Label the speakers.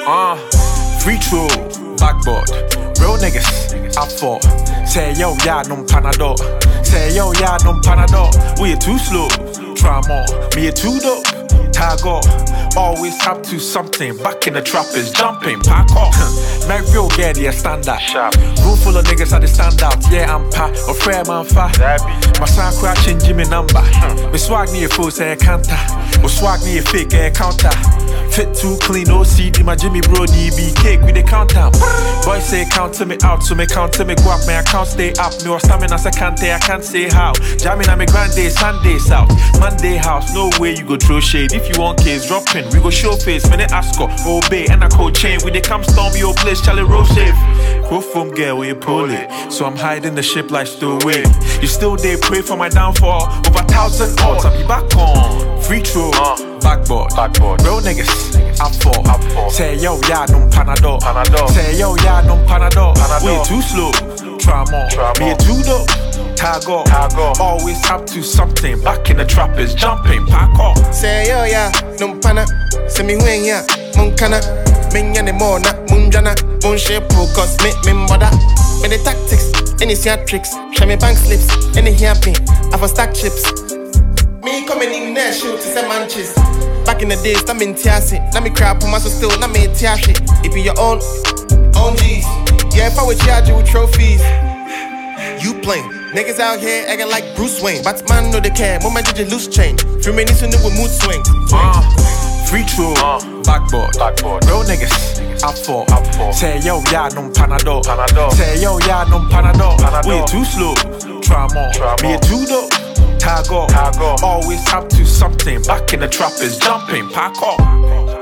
Speaker 1: Free throw, backboard. Real niggas, I fought. Say yo, yeah, no Panadol. Say yo, yeah, no Panadol. We too slow, try more. Me too dope, tag off. Always up to something. Back in the trap is jumping, pack off. Make real get the standard. Room full of niggas at the stand out. Yeah, I'm pa, or fair man fa. My son crouching Jimmy number. Me swag me a full say canter. Or swag me a fake air counter. Fit too clean, no CD, my Jimmy Brody be cake with the countdown. Boys say counter me out, so me counter me go up, my account stay up. Me or stamina I can't say how. Jamming on me grand day, Sunday south. Monday house, no way you go throw shade. If you want case, drop in, we go show face. Minute ask obey, and I call chain. We they come storm your place, Charlie roll safe. Go from girl, where you pull it. So I'm hiding the ship like stowaway. You still there, pray for my downfall. Over 1,000 odds, I'll be back on. Free throw, backboard. Real niggas, I fall. Say yo, yeah, no Panadol. Say yo, yeah, no Panadol. We too slow, try more. Me too dope, tag off. Always up to something. Back in the trap is jumping, pack off.
Speaker 2: Say yo, yeah, no pana. Say me when ya, munkana. Minya ne more na munjana. Mon shape cause me bother. Me the tactics, any theatrics. Show me bank slips, any happy. I for stack chips. Me coming in there, shoot to say manches. Back in the days, I'm in Tiasi. Now me crap on my so still, now me Tiashi. It be your own G's. Yeah, if I would charge you with trophies. You playing. Niggas out here acting like Bruce Wayne. But man know they care, moment did you loose change. Few minutes in with mood swing.
Speaker 1: Free throw, backboard. Real niggas, I fall. Say yo, yeah, no Panadol. Say yo, yeah, no Panadol. We too slow, try more. Me too dope, tag off. Always up to something. Back in the trap is jumping, pack off.